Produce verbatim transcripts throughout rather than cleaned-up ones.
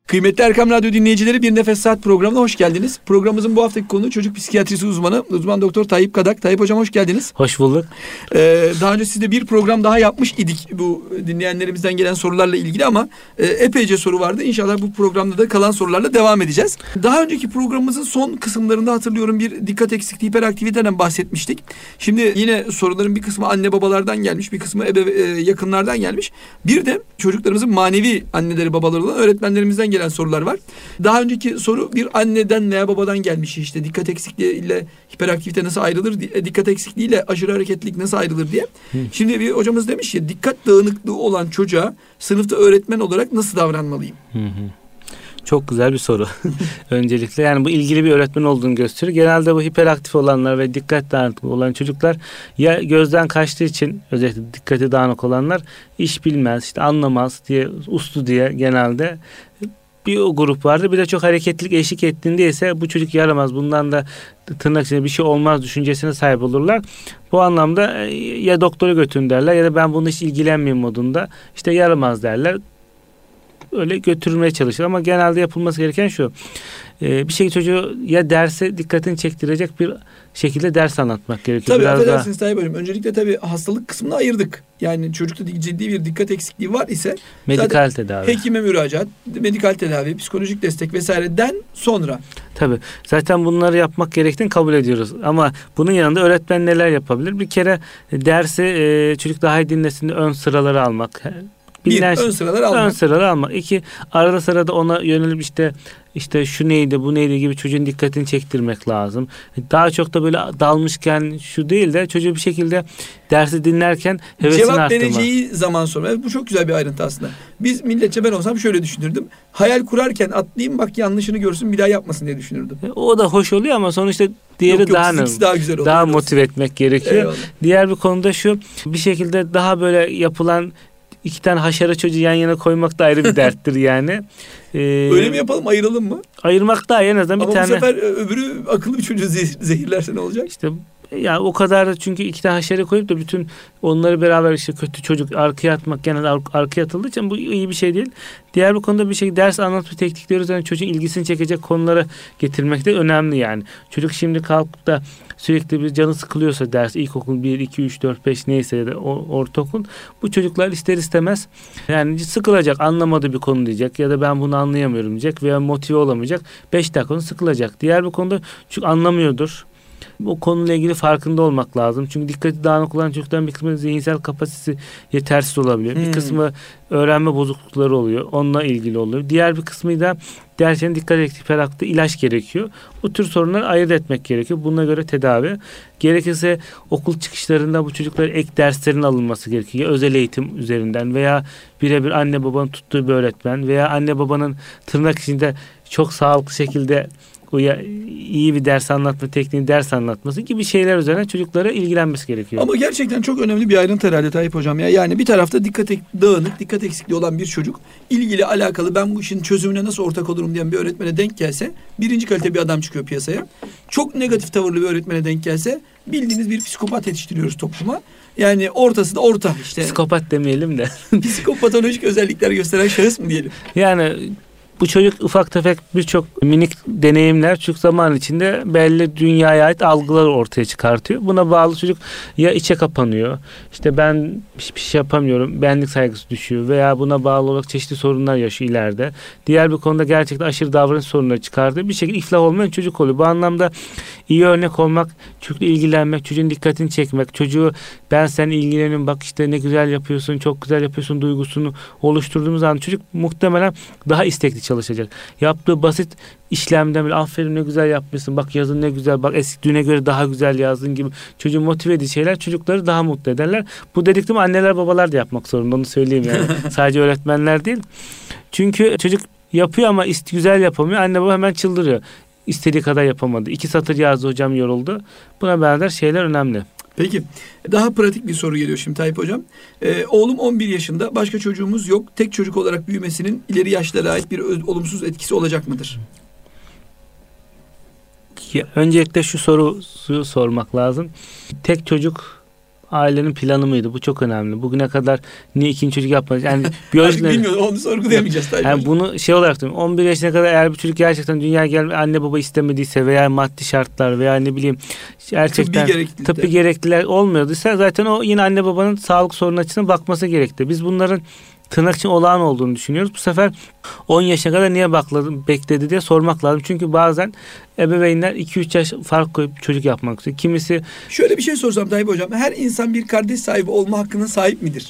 Kıymetli Erkam Radyo dinleyicileri, Bir Nefes Saat programına hoş geldiniz. Programımızın bu haftaki konuğu çocuk psikiyatrisi uzmanı, uzman doktor Tayyip Kadak. Tayyip hocam hoş geldiniz. Hoş bulduk. Ee, daha önce sizde bir program daha yapmış idik bu dinleyenlerimizden gelen sorularla ilgili ama e, epeyce soru vardı. İnşallah bu programda da kalan sorularla devam edeceğiz. Daha önceki programımızın son kısımlarında hatırlıyorum bir dikkat eksikliği, hiperaktiviteden bahsetmiştik. Şimdi yine soruların bir kısmı anne babalardan gelmiş, bir kısmı ebe, e, yakınlardan gelmiş. Bir de çocuklarımızın manevi anneleri babaları olan öğretmenlerimizden gelen sorular var. Daha önceki soru bir anneden veya babadan gelmiş, işte dikkat eksikliği ile hiperaktivite nasıl ayrılır, dikkat eksikliği ile aşırı hareketlilik nasıl ayrılır diye. Hı. Şimdi bir hocamız demiş ya, dikkat dağınıklığı olan çocuğa sınıfta öğretmen olarak nasıl davranmalıyım? Hı hı. Çok güzel bir soru. Öncelikle yani bu ilgili bir öğretmen olduğunu gösteriyor. Genelde bu hiperaktif olanlar ve dikkat dağınıklığı olan çocuklar ya gözden kaçtığı için, özellikle dikkati dağınık olanlar iş bilmez, işte anlamaz diye, uslu diye genelde bir o grup vardı. Bir de çok hareketlilik eşlik ettiğinde ise bu çocuk yaramaz, bundan da tırnak içinde bir şey olmaz düşüncesine sahip olurlar. Bu anlamda ya doktora götürün derler ya da ben bununla hiç ilgilenmeyeyim modunda, işte yaramaz derler. Öyle götürülmeye çalışır ama genelde yapılması gereken şu: bir şey çocuğu ya derse dikkatini çektirecek bir şekilde ders anlatmak gerekiyor. Tabii, biraz affedersiniz Tayyip Hocam. Öncelikle tabii hastalık kısmını ayırdık. Yani çocukta ciddi bir dikkat eksikliği var ise medikal tedavi, hekime müracaat, medikal tedavi, psikolojik destek vesaireden sonra. Tabii zaten bunları yapmak gerektiğini kabul ediyoruz. Ama bunun yanında öğretmen neler yapabilir? Bir kere dersi e, çocuk daha iyi dinlesin, ön sıraları almak. Bir, ön sıraları almak. Ön sıraları almak. İki, arada sırada ona yönelip işte işte şu neydi, bu neydi gibi çocuğun dikkatini çektirmek lazım. Daha çok da böyle dalmışken şu değil de çocuğu bir şekilde dersi dinlerken hevesini Cevap arttırmak. vereceği zaman sonra. Bu çok güzel bir ayrıntı aslında. Biz milletçe, ben olsam şöyle düşünürdüm. Hayal kurarken atlayayım, bak yanlışını görsün, bir daha yapmasın diye düşünürdüm. O da hoş oluyor ama sonuçta diğeri yok, yok, daha daha güzel oluyor. Daha motive etmek gerekiyor. Eyvallah. Diğer bir konuda şu: bir şekilde daha böyle yapılan İki tane haşere çocuğu yan yana koymak da ayrı bir derttir yani. Ee, Öyle mi yapalım, ayıralım mı? Ayırmak daha en azından bir ama tane. Ama bu sefer öbürü akıllı bir çocuğu zehirlerse ne olacak? İşte ya o kadar da, çünkü iki tane haşere koyup da bütün onları beraber işte kötü çocuk arkaya atmak, genelde ar- arkaya atıldığı için bu iyi bir şey değil. Diğer bir konuda bir şey, ders anlatma teknikleri üzerine çocuğun ilgisini çekecek konulara getirmek de önemli yani. Çocuk şimdi kalkıp da sürekli bir canı sıkılıyorsa ders, ilkokul bir, iki, üç, dört, beş neyse ya da ortaokul, bu çocuklar ister istemez yani sıkılacak, anlamadığı bir konu diyecek ya da ben bunu anlayamıyorum diyecek veya motive olamayacak, beş dakika sıkılacak. Diğer bir konuda çünkü anlamıyordur. O konuyla ilgili farkında olmak lazım. Çünkü dikkati dağınık olan çocukların bir kısmı zihinsel kapasitesi yetersiz olabiliyor. Hmm. Bir kısmı öğrenme bozuklukları oluyor. Onunla ilgili oluyor. Diğer bir kısmı da gerçekten dikkat eksikliği, hiperaktivite, ilaç gerekiyor. Bu tür sorunları ayırt etmek gerekiyor. Buna göre tedavi. Gerekirse okul çıkışlarında bu çocuklara ek derslerin alınması gerekiyor. Ya özel eğitim üzerinden veya birebir anne babanın tuttuğu bir öğretmen veya anne babanın tırnak içinde çok sağlıklı şekilde iyi bir ders anlatma tekniği, ders anlatması gibi şeyler üzerine çocuklara ilgilenmesi gerekiyor. Ama gerçekten çok önemli bir ayrıntı herhalde Tayyip Hocam ya. Yani bir tarafta dikkat dağınık, dikkat eksikliği olan bir çocuk, ilgili alakalı ben bu işin çözümüne nasıl ortak olurum diyen bir öğretmene denk gelse birinci kalite bir adam çıkıyor piyasaya. Çok negatif tavırlı bir öğretmene denk gelse bildiğiniz bir psikopat yetiştiriyoruz topluma. Yani ortası da orta işte. Psikopat demeyelim de. Psikopatolojik özellikler gösteren şahıs mı diyelim? Yani bu çocuk ufak tefek birçok minik deneyimler çocuk zaman içinde belli dünyaya ait algılar ortaya çıkartıyor. Buna bağlı çocuk ya içe kapanıyor, işte ben hiçbir şey yapamıyorum, benlik saygısı düşüyor veya buna bağlı olarak çeşitli sorunlar yaşıyor ileride. Diğer bir konuda gerçekten aşırı davranış sorunları çıkardığı bir şekilde iflah olmayan çocuk oluyor. Bu anlamda iyi örnek olmak, çocukla ilgilenmek, çocuğun dikkatini çekmek, çocuğu ben seninle ilgileniyorum, bak işte ne güzel yapıyorsun, çok güzel yapıyorsun duygusunu oluşturduğumuz zaman çocuk muhtemelen daha istekli çalışacak. Yaptığı basit işlemden bile aferin ne güzel yapmışsın, bak yazın ne güzel, bak eski düne göre daha güzel yazdın gibi çocuğu motive edici şeyler çocukları daha mutlu ederler. Bu dediktim anneler babalar da yapmak zorunda, onu söyleyeyim yani. Sadece öğretmenler değil. Çünkü çocuk yapıyor ama güzel yapamıyor. Anne baba hemen çıldırıyor. İstediği kadar yapamadı. İki satır yazdı hocam, yoruldu. Buna benzer şeyler önemli. Peki. Daha pratik bir soru geliyor şimdi Tayyip Hocam. Ee, oğlum on bir yaşında. Başka çocuğumuz yok. Tek çocuk olarak büyümesinin ileri yaşlara ait bir öz, olumsuz etkisi olacak mıdır? Ya, öncelikle şu soruyu sormak lazım. Tek çocuk ailenin planı mıydı? Bu çok önemli. Bugüne kadar niye ikinci çocuk yapmadınız? Yani biyolojik bilmiyorum, onu sorgulayamayacağız tabii. Yani bunu şey olarak diyorum. on bir yaşına kadar eğer bir çocuk gerçekten dünyaya gelme anne baba istemediyse veya maddi şartlar veya ne bileyim gerçekten tıbbi, tıbbi gerekliler olmuyorsa zaten o yine anne babanın sağlık sorunu açısından bakması gerekti. Biz bunların tırnak için olağan olduğunu düşünüyoruz. Bu sefer on yaşına kadar niye bakladım, bekledi diye sormak lazım. Çünkü bazen ebeveynler iki üç yaş fark koyup çocuk yapmak istiyor. Kimisi... Şöyle bir şey sorsam Tayyip Hocam. Her insan bir kardeş sahibi olma hakkına sahip midir?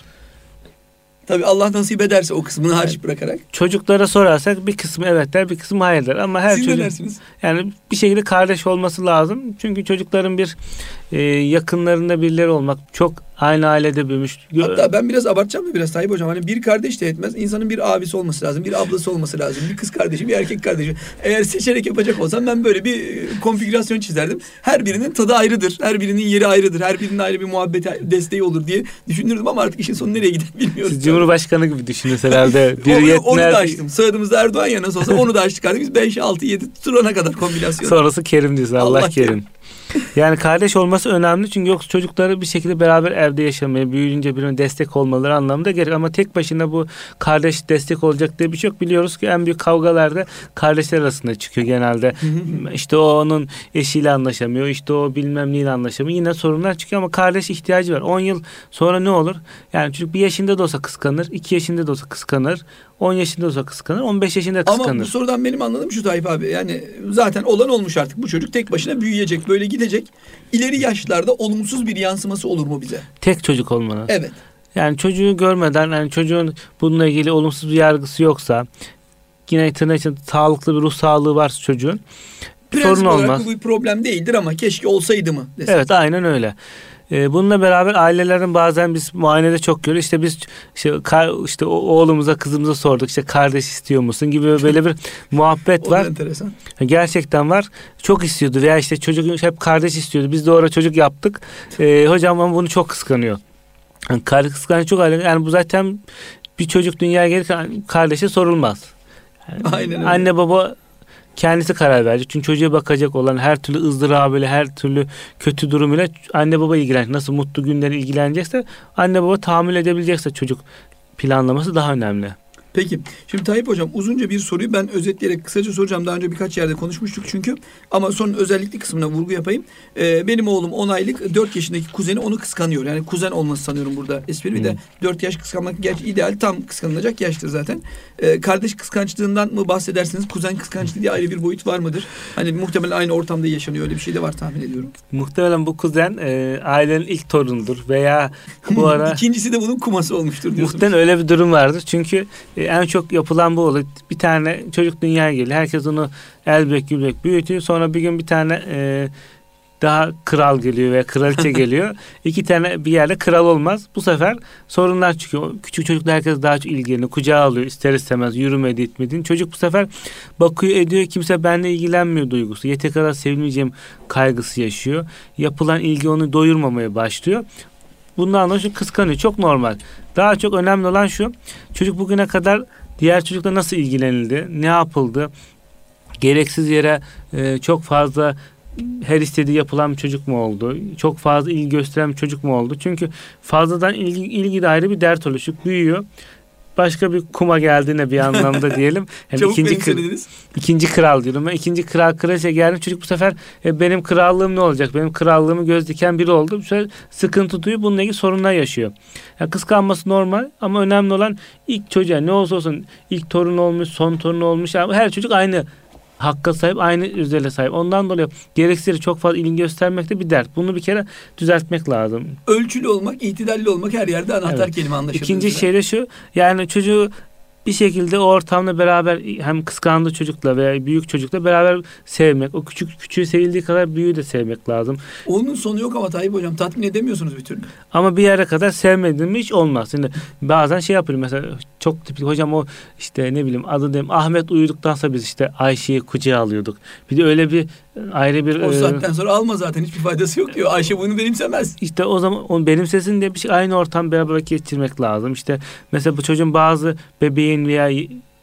Tabii Allah nasip ederse o kısmını hariç evet. bırakarak. Çocuklara sorarsak bir kısmı evet der, bir kısmı hayır der. Ama her Siz çocuk... ne dersiniz? Yani bir şekilde kardeş olması lazım. Çünkü çocukların bir e, yakınlarında birileri olmak, çok aynı ailede büyümüş. Hatta ben biraz abartacağım da biraz Tayyip Hocam. Hani bir kardeş de etmez. İnsanın bir abisi olması lazım. Bir ablası olması lazım. Bir kız kardeşi, bir erkek kardeşi. Eğer seçerek yapacak olsam ben böyle bir konfigürasyon çizerdim. Her birinin tadı ayrıdır. Her birinin yeri ayrıdır. Her birinin ayrı bir muhabbet desteği olur diye düşünürdüm ama artık işin sonu nereye gider bilmiyoruz. Siz Cumhurbaşkanı gibi düşünün herhalde. Bir onu, onu da açtım. Soyadımız da Erdoğan ya, nasıl olsa onu da açtık artık. Biz beş, altı, yedi turana kadar kombinasyon. Sonrası Kerim diyoruz. Allah, Allah Kerim. Yani kardeş olması önemli çünkü yoksa çocukları bir şekilde beraber evde yaşamaya, büyüyünce birbirine destek olmaları anlamında gerek. Ama tek başına bu kardeş destek olacak diye bir şey yok. Biliyoruz ki en büyük kavgalarda kardeşler arasında çıkıyor genelde. İşte o onun eşiyle anlaşamıyor, işte o bilmem neyle anlaşamıyor. Yine sorunlar çıkıyor ama kardeş ihtiyacı var. on yıl sonra ne olur? Yani çocuk bir yaşında da olsa kıskanır, iki yaşında da olsa kıskanır, on yaşında da olsa kıskanır, on beş yaşında kıskanır. Ama bu sorudan benim anladığım şu Tayyip abi. Yani zaten olan olmuş artık. Bu çocuk tek başına büyüyecek, böyle gidecek. İleri yaşlarda olumsuz bir yansıması olur mu bize? Tek çocuk olmalı. Evet. Yani çocuğu görmeden, yani çocuğun bununla ilgili olumsuz bir yargısı yoksa, yine tırnak için sağlıklı bir ruh sağlığı varsa çocuğun bir Prensip sorun olmaz. Bu bir problem değildir ama keşke olsaydı mı desek. Evet, aynen öyle. Bununla beraber ailelerin bazen biz muayenede çok görüyoruz. İşte biz işte, işte oğlumuza kızımıza sorduk, işte kardeş istiyor musun gibi böyle bir muhabbet var. Enteresan. Gerçekten var. Çok istiyordu veya işte çocuk hep kardeş istiyordu. Biz de orada çocuk yaptık. Ee, hocam ama bunu çok kıskanıyor. Yani kardeş kıskanıyor çok ayrı. Yani bu zaten bir çocuk dünyaya gelirken kardeşe sorulmaz. Yani aynen öyle. Anne baba kendisi karar verecek. Çünkü çocuğa bakacak olan her türlü ızdırabıyla, her türlü kötü durumuyla anne baba ilgilenecek. Nasıl mutlu günleri ilgilenecekse, anne baba tahammül edebilecekse çocuk planlaması daha önemli. Peki. Şimdi Tayyip Hocam uzunca bir soruyu ben özetleyerek kısaca soracağım. Daha önce birkaç yerde konuşmuştuk çünkü. Ama son özellikli kısmına vurgu yapayım. Ee, benim oğlum on aylık, dört yaşındaki kuzeni onu kıskanıyor. Yani kuzen olması sanıyorum burada espri. Bir hmm. de dört yaş kıskanmak gerçi ideal, tam kıskanılacak yaştır zaten. Ee, kardeş kıskançlığından mı bahsedersiniz? Kuzen kıskançlığı diye ayrı bir boyut var mıdır? Hani muhtemelen aynı ortamda yaşanıyor. Öyle bir şey de var tahmin ediyorum. Muhtemelen bu kuzen e, ailenin ilk torunudur veya bu ara... İkincisi de bunun kuması olmuştur diyorsunuz. Muhtemelen öyle bir durum vardır. Çünkü e, en çok yapılan bu oluyor. Bir tane çocuk dünyaya geliyor. Herkes onu el bebek gülbek büyütüyor. Sonra bir gün bir tane e, daha kral geliyor veya kraliçe geliyor. İki tane bir yerde kral olmaz. Bu sefer sorunlar çıkıyor. Küçük çocuklar herkes daha çok ilgileniyor. Kucağa alıyor ister istemez. Yürümedi etmediğin. Çocuk bu sefer bakıyor ediyor. Kimse benimle ilgilenmiyor duygusu. Yeteri kadar sevilmeyeceğim kaygısı yaşıyor. Yapılan ilgi onu doyurmamaya başlıyor. Bundan dolayı kıskanıyor. Çok normal. Daha çok önemli olan şu. Çocuk bugüne kadar diğer çocukla nasıl ilgilenildi? Ne yapıldı? Gereksiz yere e, çok fazla her istediği yapılan bir çocuk mu oldu? Çok fazla ilgi gösteren bir çocuk mu oldu? Çünkü fazladan ilgi, ilgi de ayrı bir dert oluşup büyüyor. Başka bir kuma geldiğine bir anlamda diyelim. Yani Çabuk ikinci, kır, ikinci kral diyorum. Ben ikinci kral kraliçe geldi. Çocuk bu sefer e, benim krallığım ne olacak? Benim krallığımı göz diken biri oldu. Bu sefer sıkıntı duyuyor. Bununla ilgili sorunlar yaşıyor. Yani kıskanması normal ama önemli olan ilk çocuğa ne olsa olsun ilk torun olmuş, son torun olmuş. Yani her çocuk aynı hakka sahip, aynı özelliğe sahip. Ondan dolayı gereksiz çok fazla ilgi göstermek de bir dert. Bunu bir kere düzeltmek lazım. Ölçülü olmak, itidalli olmak her yerde anahtar evet. kelime anlaşılıyor. İkinci şey de şu, yani çocuğu bir şekilde o ortamda beraber hem kıskandığı çocukla veya büyük çocukla beraber sevmek. O küçük küçüğü sevildiği kadar büyüğü de sevmek lazım. Onun sonu yok ama Tayyip Hocam tatmin edemiyorsunuz bir türlü. Ama bir yere kadar sevmediğim hiç olmaz. Şimdi bazen şey yapıyorum mesela çok tipik hocam o işte ne bileyim adı diyeyim Ahmet uyuduktan sonra biz işte Ayşe'yi kucağa alıyorduk. Bir de öyle bir ayrı bir... O saatten sonra alma zaten hiçbir faydası yok diyor. Ayşe bunu benimsemez. İşte o zaman onu benimsesin diye bir şey aynı ortam beraber geçirmek lazım. İşte mesela bu çocuğun bazı bebeğin veya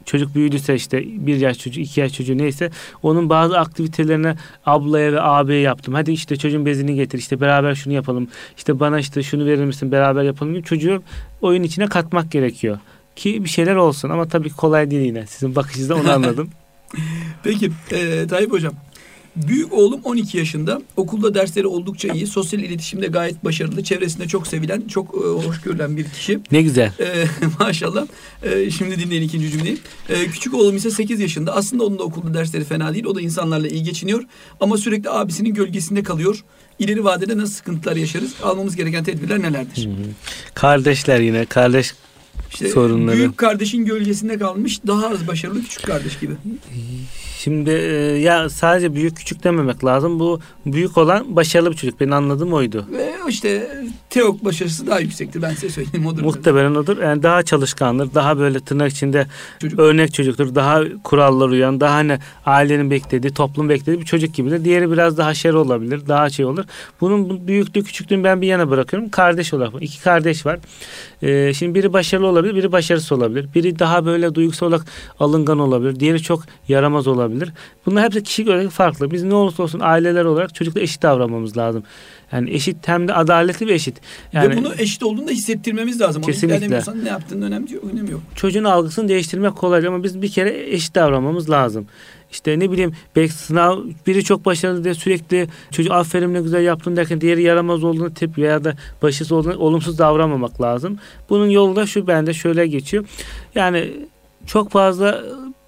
çocuk büyüdüyse işte bir yaş çocuğu, iki yaş çocuğu neyse onun bazı aktivitelerine ablaya ve ağabeye yaptım. Hadi işte çocuğun bezini getir, işte beraber şunu yapalım, işte bana işte şunu verir misin, beraber yapalım gibi çocuğu oyun içine katmak gerekiyor. Ki bir şeyler olsun ama tabii kolay değil yine. Sizin bakışınızda onu anladım. Peki e, Tayyip Hocam. Büyük oğlum on iki yaşında. Okulda dersleri oldukça iyi. Sosyal iletişimde gayet başarılı. Çevresinde çok sevilen, çok e, hoş görülen bir kişi. Ne güzel. E, maşallah. E, şimdi dinleyin ikinci cümleyi. E, küçük oğlum ise sekiz yaşında. Aslında onun da okulda dersleri fena değil. O da insanlarla iyi geçiniyor. Ama sürekli abisinin gölgesinde kalıyor. İleri vadede nasıl sıkıntılar yaşarız? Almamız gereken tedbirler nelerdir? Hı hı. Kardeşler yine. Kardeş İşte sorunları. Büyük kardeşin gölgesinde kalmış. Daha az başarılı küçük kardeş gibi. Şimdi e, ya sadece büyük küçük dememek lazım. Bu büyük olan başarılı bir çocuk. Benim anladığım oydu. Ve işte teok başarısı daha yüksektir. Ben size söyleyeyim. Odur. Muhtemelen odur. Yani daha çalışkandır. Daha böyle tırnak içinde Çocuk. örnek çocuktur. Daha kurallara uyan. Daha hani ailenin beklediği, toplum beklediği bir çocuk gibidir. Diğeri biraz daha haşere olabilir. Daha şey olur. Bunun büyüklüğü küçüklüğünü ben bir yana bırakıyorum. Kardeş olarak. İki kardeş var. Ee, şimdi biri başarılı olabilir. Biri başarısız olabilir. Biri daha böyle duygusal olarak alıngan olabilir. Diğeri çok yaramaz olabilir. Bunlar hepsi kişi göre farklı. Biz ne olursa olsun aileler olarak çocukla eşit davranmamız lazım. Yani eşit hem de adaletli ve eşit. Yani, ve bunu eşit olduğunu da hissettirmemiz lazım. Kesinlikle. Onu ne yaptığının önemli yok, önemi yok. Çocuğun algısını değiştirmek kolay ama biz bir kere eşit davranmamız lazım. İşte ne bileyim belki sınav biri çok başarılı diye sürekli çocuk aferin ne güzel yaptın derken diğeri yaramaz olduğunu tepki veya da başarısız olduğunu olumsuz davranmamak lazım. Bunun yolu da şu bende şöyle geçiyor. Yani çok fazla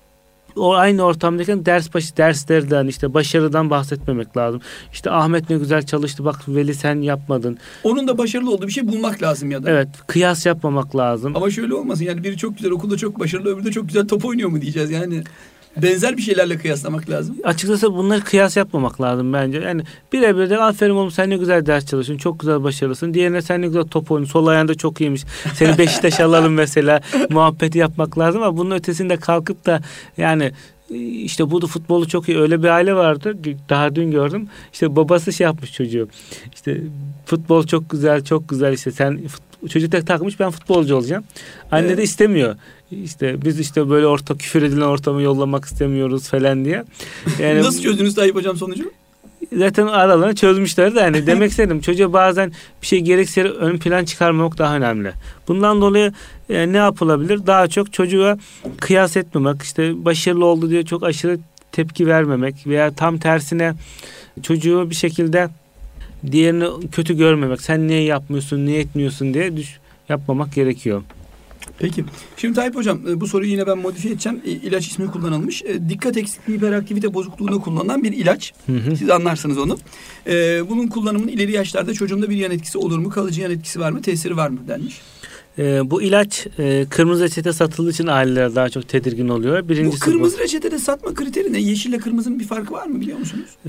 o aynı ortamdayken ders başı derslerden işte başarıdan bahsetmemek lazım. İşte Ahmet ne güzel çalıştı bak Veli sen yapmadın. Onun da başarılı olduğu bir şey bulmak lazım ya da. Evet, kıyas yapmamak lazım. Ama şöyle olmasın yani biri çok güzel okulda çok başarılı öbürü de çok güzel top oynuyor mu diyeceğiz yani. Benzer bir şeylerle kıyaslamak lazım. Açıkçası bunları kıyas yapmamak lazım bence. Yani birebir de aferin oğlum sen ne güzel ders çalışıyorsun. Çok güzel başarılısın. Diğerine sen ne güzel top oynuyorsun. Sol ayağında çok iyiymiş. Seni Beşiktaş'a alalım mesela. Muhabbeti yapmak lazım ama bunun ötesinde kalkıp da yani işte bu da futbolu çok iyi. Öyle bir aile vardı. Daha dün gördüm. İşte babası şey yapmış çocuğu. İşte futbol çok güzel, çok güzel işte sen çocuk tek takmış ben futbolcu olacağım. Anne evet. de istemiyor. İşte biz işte böyle orta küfür edilen ortamı yollamak istemiyoruz falan diye. Yani nasıl çözdünüz Tayyip Hocam sonucu? Zaten aralarını çözmüşler de yani demek istedim. Çocuğa bazen bir şey gerekse ön plan çıkarmak daha önemli. Bundan dolayı yani ne yapılabilir? Daha çok çocuğa kıyas etmemek, işte başarılı oldu diye çok aşırı tepki vermemek veya tam tersine çocuğu bir şekilde diğerini kötü görmemek. Sen niye yapmıyorsun, niye etmiyorsun diye düş, yapmamak gerekiyor. Peki. Şimdi Tayyip Hocam bu soruyu yine ben modifiye edeceğim. E, ilaç ismi kullanılmış. E, dikkat eksikliği hiperaktivite bozukluğuna kullanılan bir ilaç. Hı hı. Siz anlarsınız onu. E, bunun kullanımının ileri yaşlarda çocuğumda bir yan etkisi olur mu? Kalıcı yan etkisi var mı? Tesiri var mı denmiş. E, bu ilaç e, kırmızı reçete satıldığı için aileler daha çok tedirgin oluyor. Birincisi bu kırmızı bu. reçetede satma kriteri ne? Yeşille kırmızının bir farkı var mı biliyor musunuz? E,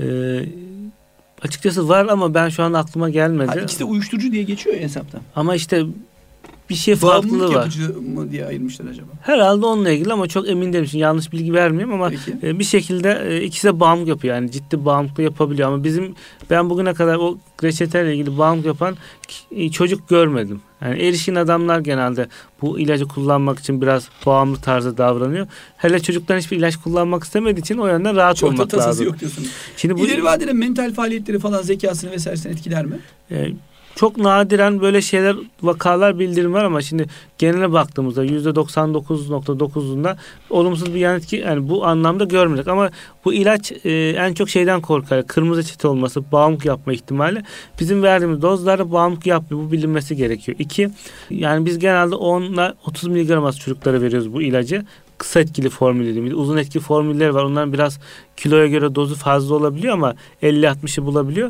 açıkçası var ama ben şu an aklıma gelmedi. Ha, ikisi de uyuşturucu diye geçiyor ya hesapta. Ama işte bir şey farklılığı var. Bağımlılık yapıcı mı diye ayırmışlar acaba? Herhalde onunla ilgili ama çok emin değilim. Şimdi yanlış bilgi vermeyeyim ama e, bir şekilde e, ikisi de bağımlılık yapıyor. Yani ciddi bağımlılık yapabiliyor ama bizim ben bugüne kadar o reçeteyle ilgili bağımlılık yapan e, çocuk görmedim. Yani erişkin adamlar genelde bu ilacı kullanmak için biraz bağımlı tarzda davranıyor. Hele çocuklar hiçbir ilaç kullanmak istemediği için o yönden rahat çok olmak da lazım. yok diyorsunuz. Şimdi bu İleri vadede mental faaliyetleri falan zekasını vesairesini etkiler mi? E, Çok nadiren böyle şeyler vakalar bildirim var ama şimdi genele baktığımızda yüzde doksan dokuz nokta dokuzunda olumsuz bir yan etki yani bu anlamda görmedik ama bu ilaç e, en çok şeyden korkar. Kırmızı reçete olması, bağımlılık yapma ihtimali. Bizim verdiğimiz dozlarda bağımlılık yapmıyor. Bu bilinmesi gerekiyor. İki, yani biz genelde on ile otuz miligram az çocuklara veriyoruz bu ilacı. Kısa etkili formülleri, uzun etkili formülleri var. Onların biraz kiloya göre dozu fazla olabiliyor ama elli altmışı bulabiliyor.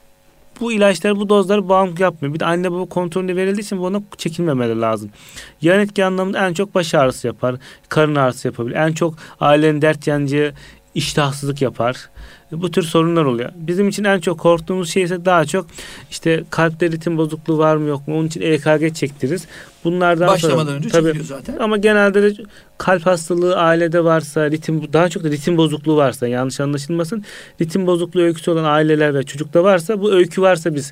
Bu ilaçlar bu dozları bağımlılık yapmıyor. Bir de anne baba kontrolünde verildiği için buna çekinmemeleri lazım. Yan etki anlamında en çok baş ağrısı yapar. Karın ağrısı yapabilir. En çok ailenin dert yanıcı iştahsızlık yapar. Bu tür sorunlar oluyor. Bizim için en çok korktuğumuz şey ise daha çok işte kalpte ritim bozukluğu var mı yok mu? Onun için E K G çektiririz. Bunlardan başlamadan sonra, önce tabii, çekiliyor zaten. Ama genelde de kalp hastalığı ailede varsa, ritim daha çok da ritim bozukluğu varsa yanlış anlaşılmasın. Ritim bozukluğu öyküsü olan aileler ve çocukta varsa bu öykü varsa biz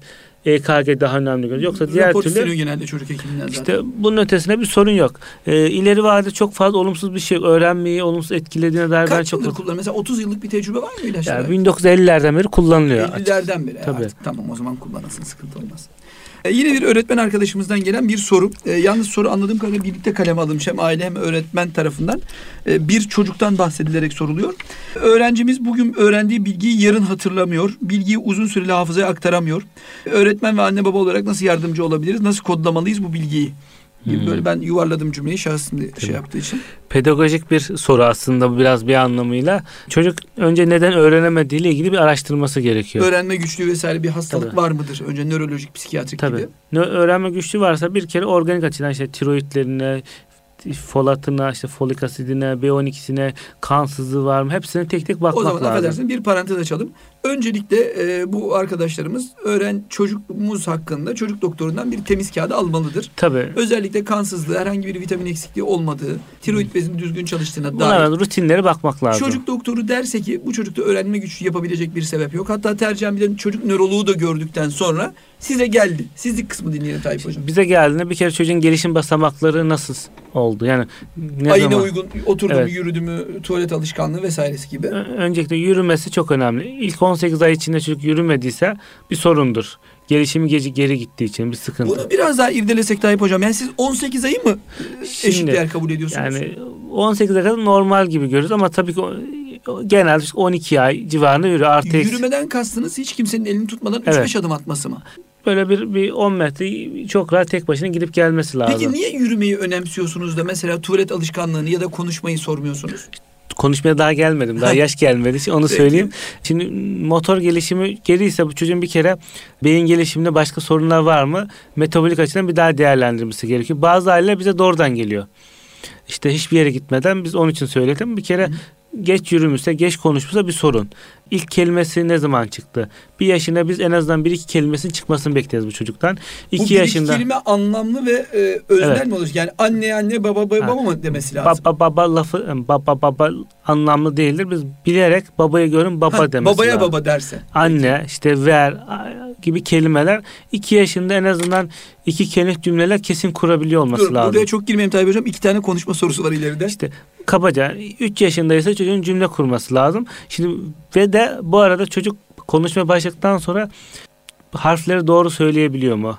E K G daha önemli görüyoruz. Yoksa diğer Rapor türlü isteniyor genelde çocuk hekiminden zaten. İşte bunun ötesinde bir sorun yok. Ee, ileri vadede çok fazla olumsuz bir şey öğrenmeyi olumsuz etkilediğine dair ben Kaç çok yıldır kullanıyor? Mesela otuz yıllık bir tecrübe var mı ilaçlar? yani bin dokuz yüz ellilerden beri kullanılıyor. ellilerden beri. Tabii. Artık tamam, o zaman kullanılsın, sıkıntı olmaz. Ee, yine bir öğretmen arkadaşımızdan gelen bir soru. Ee, yalnız soru anladığım kadarıyla birlikte kaleme alınmış, hem aile hem öğretmen tarafından. Ee, bir çocuktan bahsedilerek soruluyor. Öğrencimiz bugün öğrendiği bilgiyi yarın hatırlamıyor. Bilgiyi uzun süreli hafızaya aktaramıyor. Öğretmen ve anne baba olarak nasıl yardımcı olabiliriz? Nasıl kodlamalıyız bu bilgiyi? Gibi böyle ben yuvarladım cümleyi şahsım şey yaptığı için. Pedagojik bir soru aslında bu, biraz bir anlamıyla. Çocuk önce neden öğrenemediğiyle ilgili bir araştırması gerekiyor. Öğrenme güçlüğü vesaire bir hastalık Tabii. var mıdır? Önce nörolojik, psikiyatrik Tabii. gibi. Ne öğrenme güçlüğü varsa bir kere organik açıdan işte tiroidlerine, folatına, işte folik asidine, B on ikisine, kansızlığı var mı? Hepsine tek tek bakmak lazım. O zaman affedersin bir parantez açalım. Öncelikle e, bu arkadaşlarımız öğren çocuğumuz hakkında çocuk doktorundan bir temiz kağıdı almalıdır. Tabii. Özellikle kansızlığı, herhangi bir vitamin eksikliği olmadığı, tiroid bezinin düzgün çalıştığına Bunlara dair. rutinlere bakmak lazım. Çocuk doktoru derse ki bu çocukta öğrenme güçlüğü yapabilecek bir sebep yok. Hatta tercihen bir de çocuk nöroloğu da gördükten sonra size geldi. Sizlik kısmı dinleyelim Tayyip Hocam. Bize geldiğinde bir kere çocuğun gelişim basamakları nasıl oldu? Yani ne Ayına zaman? uygun oturdu Evet. mu, yürüdü mü, tuvalet alışkanlığı vesairesi gibi. Ö- Öncelikle yürümesi çok önemli. İlk on sekiz ay içinde çocuk yürümediyse bir sorundur. Gelişimi geri, geri gittiği için bir sıkıntı. Bunu biraz daha irdelesek Tayyip Hocam. Yani siz on sekiz ayı mı eşit Şimdi, değer kabul ediyorsunuz? Yani on sekize kadar normal gibi görüyoruz ama tabii ki o- genelde on iki ay civarında yürüyor. Artı eksi. Yürümeden kastınız hiç kimsenin elini tutmadan üç beş Evet. adım atması mı? Böyle bir, bir on metre çok rahat tek başına gidip gelmesi lazım. Peki niye yürümeyi önemsiyorsunuz da mesela tuvalet alışkanlığını ya da konuşmayı sormuyorsunuz? Konuşmaya daha gelmedim. Daha yaş gelmedi. Onu Peki. söyleyeyim. Şimdi motor gelişimi geriyse bu çocuğun bir kere beyin gelişiminde başka sorunlar var mı? Metabolik açıdan bir daha değerlendirmesi gerekiyor. Bazı aileler bize doğrudan geliyor. İşte hiçbir yere gitmeden biz onun için söyledim. Bir kere Hı. geç yürümüşse, geç konuşmuşsa bir sorun. İlk kelimesi ne zaman çıktı? Bir yaşında biz en azından bir iki kelimesinin çıkmasını bekleriz bu çocuktan. İki bu bir yaşında. iki kelime anlamlı ve e, öznel Evet. mi olur? Yani anne anne baba baba, baba mı demesi lazım? Baba baba lafı baba baba anlamlı değildir. Biz bilerek babayı görün baba Ha, demesi babaya lazım. baba derse. Anne, işte ver gibi kelimeler iki yaşında en azından iki kelime cümleler kesin kurabiliyor olması Dur, lazım. buraya çok girmeyeyim Tayyip Hocam. İki tane konuşma sorusu var ileride. İşte kabaca üç yaşındaysa çocuğun cümle kurması lazım. Şimdi ve de bu arada çocuk konuşmaya başladıktan sonra harfleri doğru söyleyebiliyor mu?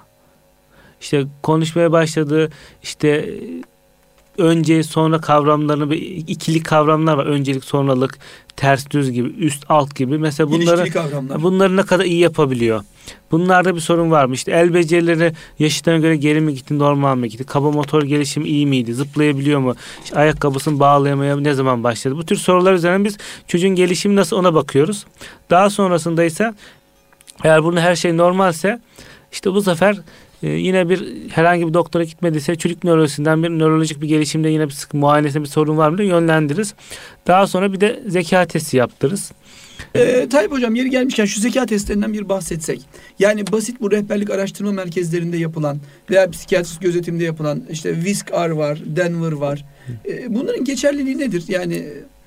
İşte konuşmaya başladığı işte önce sonra kavramlarını bir ikili kavramlar var. Öncelik, sonralık, ters düz gibi, üst alt gibi. Mesela bunları İlişkili kavramlar. bunları ne kadar iyi yapabiliyor? Bunlarda bir sorun var mı? İşte el becerileri yaşıtlarına göre geri mi gitti, normal mi gitti? Kaba motor gelişimi iyi miydi? Zıplayabiliyor mu? İşte ayakkabısını bağlayamaya ne zaman başladı? Bu tür sorular üzerine biz çocuğun gelişimi nasıl ona bakıyoruz. Daha sonrasında ise eğer bunun her şey normalse işte bu sefer Ee, yine bir herhangi bir doktora gitmediyse çocuk nörolojisinden bir nörolojik bir gelişimde yine bir sık muayenesinde bir sorun var mı diye yönlendiririz. Daha sonra bir de zeka testi yaptırırız. Ee, Tayyip Hocam yeri gelmişken şu zeka testlerinden bir bahsetsek. Yani basit bu rehberlik araştırma merkezlerinde yapılan veya psikiyatrist gözetimde yapılan işte W I S C-R var, Denver var. Ee, bunların geçerliliği nedir? Yani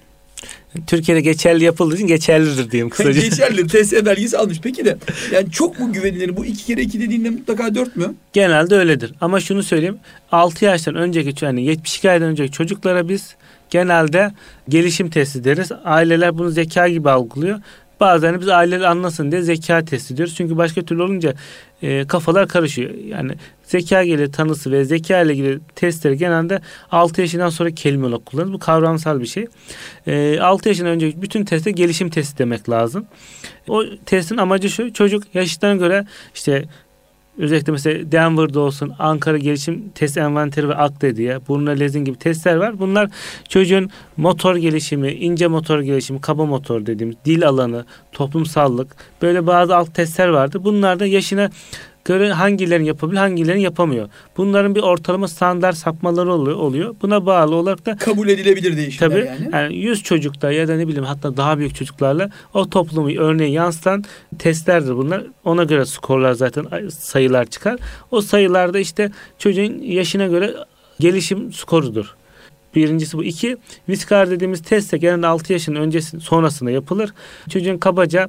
Türkiye'de geçerli yapıldığı için geçerlidir diyeyim kısaca. geçerli T S E belgesi almış. Peki de yani çok mu güvenilir? Bu iki kere iki dediğinde mutlaka dört mü? Genelde öyledir. Ama şunu söyleyeyim. altı yaştan önceki yani yetmiş iki aydan önceki çocuklara biz genelde gelişim testi deriz. Aileler bunu zeka gibi algılıyor. Bazen biz aileler anlasın diye zeka testi diyoruz. Çünkü başka türlü olunca e, kafalar karışıyor. Yani zeka ile tanısı ve zeka ile ilgili testleri genelde altı yaşından sonra kelime olarak kullanırız. Bu kavramsal bir şey. E, altı yaşından önce bütün teste gelişim testi demek lazım. O testin amacı şu: çocuk yaşlarına göre işte özellikle mesela Denver'da olsun, Ankara Gelişim Test Envanteri ve Akde diye, Burna Lezin gibi testler var. Bunlar çocuğun motor gelişimi, ince motor gelişimi, kaba motor dediğimiz dil alanı, toplumsallık, böyle bazı alt testler vardı. Bunlar da yaşına göre hangilerini yapabilir, hangilerini yapamıyor. Bunların bir ortalama standart sapmaları oluyor. oluyor. Buna bağlı olarak da kabul edilebilir değişimler tabii, yani. yani yüz çocukta ya da ne bileyim hatta daha büyük çocuklarla o toplumu örneğin yansıtan testlerdir bunlar. Ona göre skorlar zaten sayılar çıkar. O sayılarda işte çocuğun yaşına göre gelişim skorudur. Birincisi bu. İki, W I S C-R dediğimiz test de genelde altı yaşının öncesi sonrasında yapılır. Çocuğun kabaca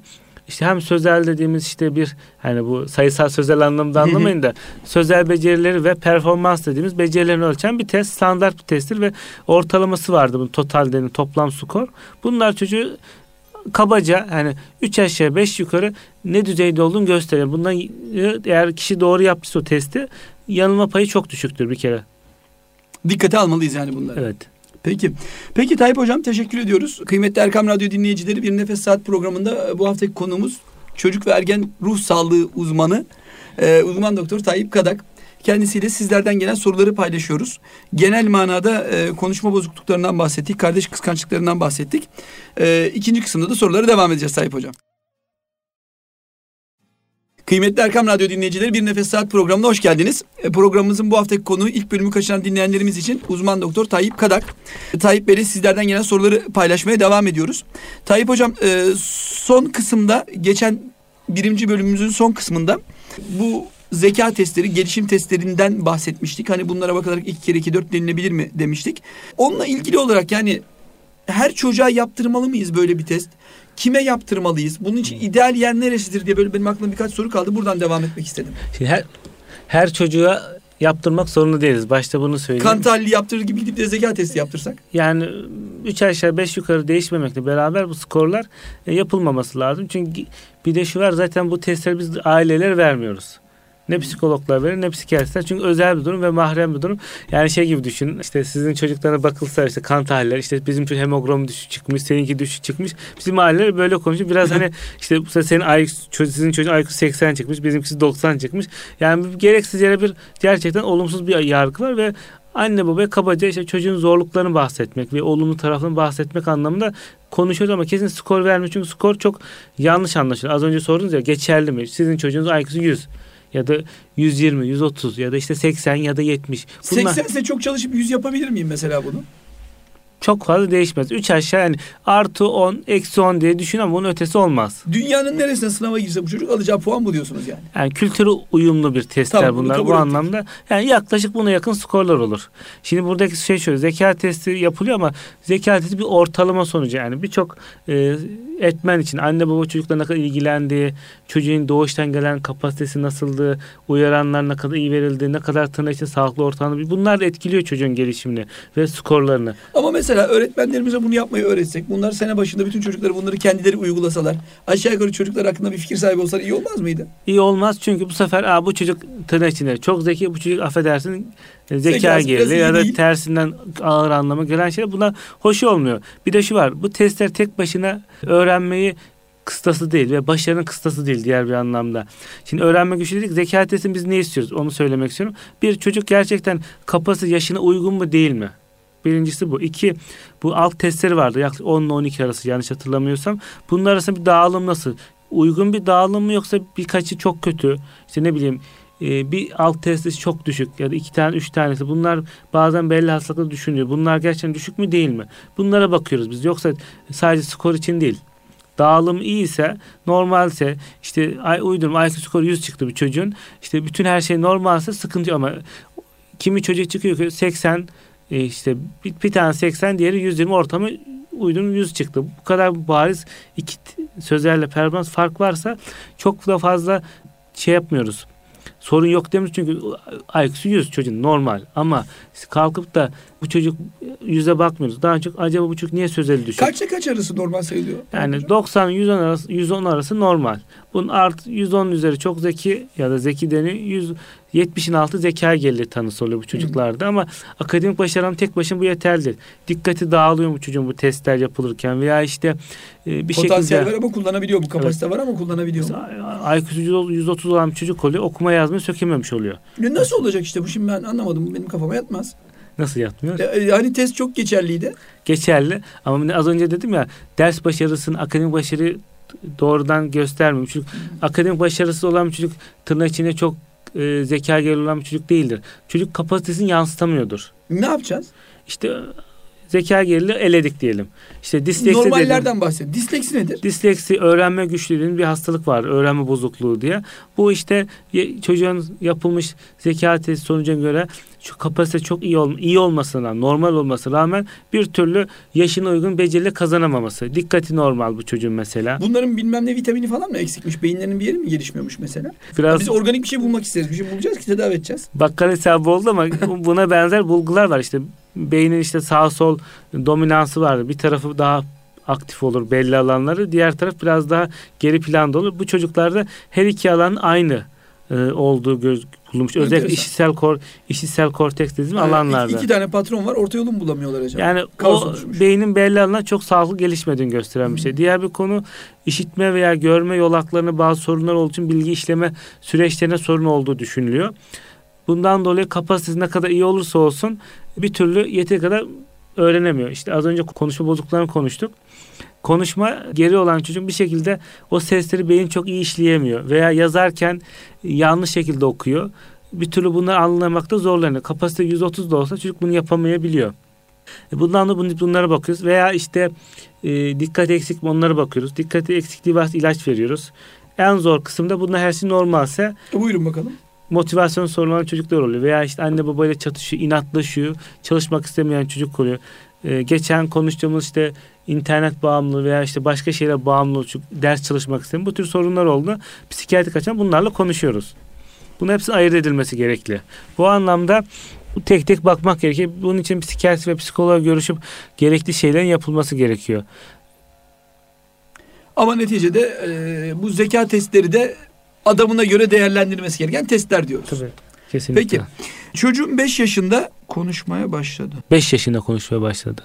işte hem sözel dediğimiz işte bir hani bu sayısal sözel anlamda anlamayın da sözel becerileri ve performans dediğimiz becerilerini ölçen bir test, standart bir testtir ve ortalaması vardı bunun, total denen toplam skor. Bunlar çocuğu kabaca hani üç aşağı beş yukarı ne düzeyde olduğunu gösteriyor. Bundan eğer kişi doğru yaptıysa o testi yanılma payı çok düşüktür bir kere. Dikkate almalıyız yani bunları. Evet. Peki. Peki Tayyip Hocam, teşekkür ediyoruz. Kıymetli Erkam Radyo dinleyicileri, Bir Nefes Saat programında bu haftaki konuğumuz çocuk ve ergen ruh sağlığı uzmanı e, uzman doktor Tayyip Kadak. Kendisiyle sizlerden gelen soruları paylaşıyoruz. Genel manada e, konuşma bozukluklarından bahsettik. Kardeş kıskançlıklarından bahsettik. E, ikinci kısımda da sorulara devam edeceğiz Tayyip Hocam. Kıymetli Erkam Radyo dinleyicileri, Bir Nefes Saat programına hoş geldiniz. E, programımızın bu haftaki konuğu, ilk bölümü kaçıran dinleyenlerimiz için uzman doktor Tayyip Kadak. E, Tayyip Bey'le sizlerden gelen soruları paylaşmaya devam ediyoruz. Tayyip Hocam, e, son kısımda, geçen birinci bölümümüzün son kısmında bu zeka testleri, gelişim testlerinden bahsetmiştik. Hani bunlara bakarak iki kere iki dört denilebilir mi demiştik. Onunla ilgili olarak yani her çocuğa yaptırmalı mıyız böyle bir test? Kime yaptırmalıyız? Bunun için ideal yer neresidir diye böyle benim aklımda birkaç soru kaldı. Buradan devam etmek istedim. Şimdi her her çocuğa yaptırmak zorunda değiliz. Başta bunu söyleyeyim. Kan tahlili yaptırır gibi gidip de zeka testi yaptırsak? Yani üç aşağı beş yukarı değişmemekle beraber bu skorlar yapılmaması lazım. Çünkü bir de şu var, zaten bu testleri biz ailelere vermiyoruz. Ne psikologlar verir ne psikiyatristler. Çünkü özel bir durum ve mahrem bir durum. Yani şey gibi düşünün. İşte sizin çocuklarına bakılsa işte kan tahlilleri, işte bizim çocuk hemoglobin düşük çıkmış, seninki düşük çıkmış. Bizim aileler böyle konuşuyor. Biraz hani işte senin I Q, sizin çocuğun I Q seksen çıkmış, bizimkisi doksan çıkmış. Yani gereksiz yere bir gerçekten olumsuz bir yargı var ve anne babaya kabaca işte çocuğun zorluklarını bahsetmek ve olumlu taraflarını bahsetmek anlamında konuşuyoruz ama kesin skor vermiyor. Çünkü skor çok yanlış anlaşılıyor. Az önce sordunuz ya, geçerli mi? Sizin çocuğunuz I Q'su yüz. Ya da yüz yirmi, yüz otuz ya da işte seksen ya da yetmiş. Bunlar seksen ise çok çalışıp yüz yapabilir miyim mesela bunu? çok fazla değişmez. üç aşağı yani artı on, eksi on diye düşün ama bunun ötesi olmaz. Dünyanın neresine sınava girse bu çocuk alacağı puan bu diyorsunuz yani. Yani kültüre uyumlu bir testler tamam, bunlar bu ettik. Anlamda. Yani yaklaşık buna yakın skorlar olur. Şimdi buradaki şey şöyle, zeka testi yapılıyor ama zeka testi bir ortalama sonucu. Yani birçok e, etmen için anne baba çocukla ne kadar ilgilendiği, çocuğun doğuştan gelen kapasitesi nasıldı, uyaranlar ne kadar iyi verildi, ne kadar tırnak için sağlıklı ortamda, bunlar da etkiliyor çocuğun gelişimini ve skorlarını. Ama mesela öğretmenlerimize bunu yapmayı öğretsek, bunlar sene başında bütün çocukları bunları kendileri uygulasalar, aşağı yukarı çocuklar hakkında bir fikir sahibi olsalar iyi olmaz mıydı? İyi olmaz çünkü bu sefer Aa, bu çocuk tırnak içinde çok zeki, bu çocuk affedersin zeka Zekası gerili ya da değil. tersinden ağır anlama gelen şeyler, bunlar hoş olmuyor. Bir de şu var, bu testler tek başına öğrenmeyi kıstası değil ve başarının kıstası değil diğer bir anlamda. Şimdi öğrenme güçlü dedik, zeka testini biz ne istiyoruz onu söylemek istiyorum. Bir, çocuk gerçekten kafası yaşına uygun mu değil mi? Birincisi bu. İki, bu alt testleri vardı. Yaklaşık on ile on iki arası yanlış hatırlamıyorsam. Bunun arasında bir dağılım nasıl? Uygun bir dağılım mı yoksa birkaçı çok kötü? İşte ne bileyim e, bir alt testi çok düşük ya da iki tane üç tanesi. Bunlar bazen belli hastalıkları düşünüyor. Bunlar gerçekten düşük mü değil mi? Bunlara bakıyoruz biz. Yoksa sadece skor için değil. Dağılım iyiyse, normalse, işte ay uydurma I Q skoru yüz çıktı bir çocuğun. İşte bütün her şey normalse sıkıntı yok ama kimi çocuk çıkıyor ki seksen, e işte bir, bir tane seksen, diğeri yüz yirmi, ortamı uydurma yüz çıktı. Bu kadar bariz iki sözlerle performans fark varsa çok da fazla şey yapmıyoruz. Sorun yok demiyoruz çünkü I Q'su yüz çocuğun normal ama kalkıp da bu çocuk yüze bakmıyoruz. Daha çok acaba bu çocuk niye sözeli düşük? Kaçta kaç arası normal sayılıyor? Yani doksan yüz on arası, yüz on arası normal. Bunun artı yüz on üzeri çok zeki ya da zeki deniyor. yüz yetmişin altı zeka geriliği tanısı oluyor bu çocuklarda. Hı. Ama akademik başarının tek başına bu yeterli değil. Dikkati dağılıyor mu çocuğun bu testler yapılırken veya işte e, bir potansiyel şekilde var ama kullanabiliyor, bu kapasite evet. var ama kullanabiliyor mu? I Q'su yüz otuz olan bir çocuk oluyor. Okuma yazmayı sökememiş oluyor. Ya nasıl olacak işte bu, şimdi ben anlamadım. Benim kafama yatmaz. Nasıl yatmıyor? E, hani test çok geçerliydi. Geçerli ama az önce dedim ya, ders başarısının akademik başarı doğrudan göstermiyor. Çünkü hmm. akademik başarısı olan bir çocuk tırnak içinde çok e, zeka gerili olan bir çocuk değildir. Çocuk kapasitesini yansıtamıyordur. Ne yapacağız? İşte zeka geriliği eledik diyelim. İşte disleksi normallerden bahsedelim. Disleksi nedir? Disleksi öğrenme güçlüğünün bir hastalık var. Öğrenme bozukluğu diye. Bu işte çocuğun yapılmış zeka testi sonucuna göre şu kapasite çok iyi ol, iyi olmasına, normal olmasına rağmen bir türlü yaşına uygun beceri kazanamaması. Dikkati normal bu çocuğun mesela. Bunların bilmem ne vitamini falan mı eksikmiş? Beyinlerinin bir yeri mi gelişmiyormuş mesela? Biraz, biz organik bir şey bulmak isteriz. Bir şey bulacağız ki tedavi edeceğiz. Bakkal hesabı oldu ama buna benzer bulgular var. İşte beynin işte sağ sol dominansı vardır. Bir tarafı daha aktif olur belli alanları. Diğer taraf biraz daha geri planda olur. Bu çocuklarda her iki alan aynı e, olduğu göz bulunmuş. Özellikle işitsel kor, işitsel korteks dediğimiz yani alanlarda. İki, iki tane patron var. Orta yolu mu bulamıyorlar acaba? Yani Kaos o oluşmuş. Beynin belli alanlar çok sağlıklı gelişmediğini gösteren hmm. bir şey. Diğer bir konu işitme veya görme yolaklarında bazı sorunlar olduğu için bilgi işleme süreçlerine sorun olduğu düşünülüyor. Bundan dolayı kapasitesi ne kadar iyi olursa olsun bir türlü yeteri kadar öğrenemiyor. İşte az önce konuşma bozukluklarını konuştuk. Konuşma geri olan çocuk bir şekilde o sesleri beyin çok iyi işleyemiyor veya yazarken yanlış şekilde okuyor. Bir türlü bunları anlamakta zorlanıyor. Kapasite yüz otuz da olsa çocuk bunu yapamayabiliyor. Bundan da bunlara bakıyoruz. Veya işte e, dikkat eksik mi onlara bakıyoruz. Dikkat eksikliği varsa ilaç veriyoruz. En zor kısımda bunlar her şey normalse. E buyurun bakalım. Motivasyon sorunu olan çocuklar oluyor. Veya işte anne babayla çatışıyor, inatlaşıyor, çalışmak istemeyen çocuk oluyor. Ee, geçen konuştuğumuz işte internet bağımlılığı veya işte başka şeylere bağımlı çocuk ders çalışmak istemiyor. Bu tür sorunlar oldu. Psikiyatrik açıdan bunlarla konuşuyoruz. Bunun hepsinin ayırt edilmesi gerekli. Bu anlamda tek tek bakmak gerekiyor. Bunun için psikiyatri ve psikoloğa görüşüp gerekli şeylerin yapılması gerekiyor. Ama neticede e, bu zeka testleri de adamına göre değerlendirilmesi gereken testler diyoruz. Tabii. Kesinlikle. Peki. Çocuğum beş yaşında konuşmaya başladı. beş yaşında konuşmaya başladı.